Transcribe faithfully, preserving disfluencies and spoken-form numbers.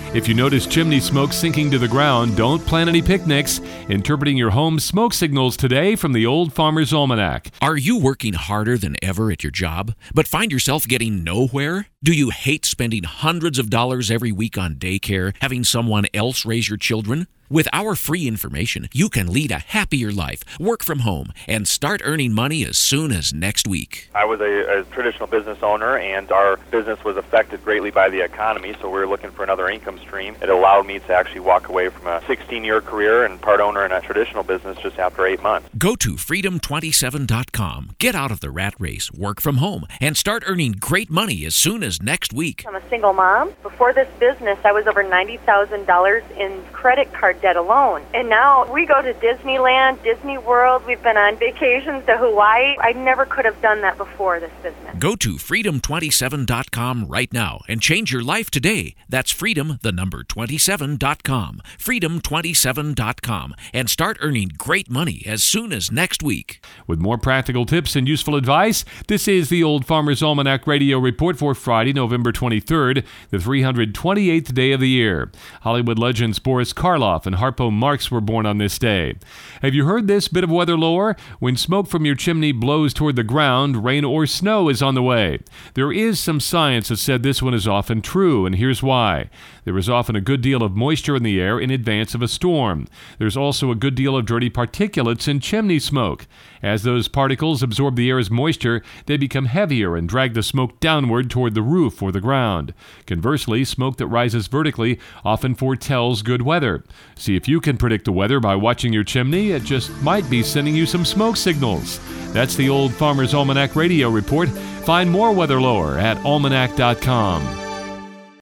If you notice chimney smoke sinking to the ground, don't plan any picnics. Interpreting your home's smoke signals today from the Old Farmer's Almanac. Are you working harder than ever at your job, but find yourself getting nowhere? Do you hate spending hundreds of dollars every week on daycare, having someone else raise your children? With our free information, you can lead a happier life, work from home, and start earning money as soon as next week. I was a, a traditional business owner, and our business was affected greatly by the economy, so we were looking for another income stream. It allowed me to actually walk away from a sixteen-year career and part owner in a traditional business just after eight months. Go to freedom twenty-seven dot com, get out of the rat race, work from home, and start earning great money as soon as next week. I'm a single mom. Before this business, I was over ninety thousand dollars in credit card debt alone. And now we go to Disneyland, Disney World. We've been on vacations to Hawaii. I never could have done that before this business. Go to freedom twenty-seven dot com right now and change your life today. That's freedom, the number twenty-seven dot com. freedom twenty-seven dot com. And start earning great money as soon as next week. With more practical tips and useful advice, this is the Old Farmer's Almanac Radio Report for Friday, November twenty-third, the three hundred twenty-eighth day of the year. Hollywood legends Boris Karloff and Harpo Marx were born on this day. Have you heard this bit of weather lore? When smoke from your chimney blows toward the ground, rain or snow is on the way. There is some science that said this one is often true, and here's why. There is often a good deal of moisture in the air in advance of a storm. There's also a good deal of dirty particulates in chimney smoke. As those particles absorb the air's moisture, they become heavier and drag the smoke downward toward the roof or the ground. Conversely, smoke that rises vertically often foretells good weather. See if you can predict the weather by watching your chimney. It just might be sending you some smoke signals. That's the Old Farmer's Almanac Radio Report. Find more weather lore at almanac dot com.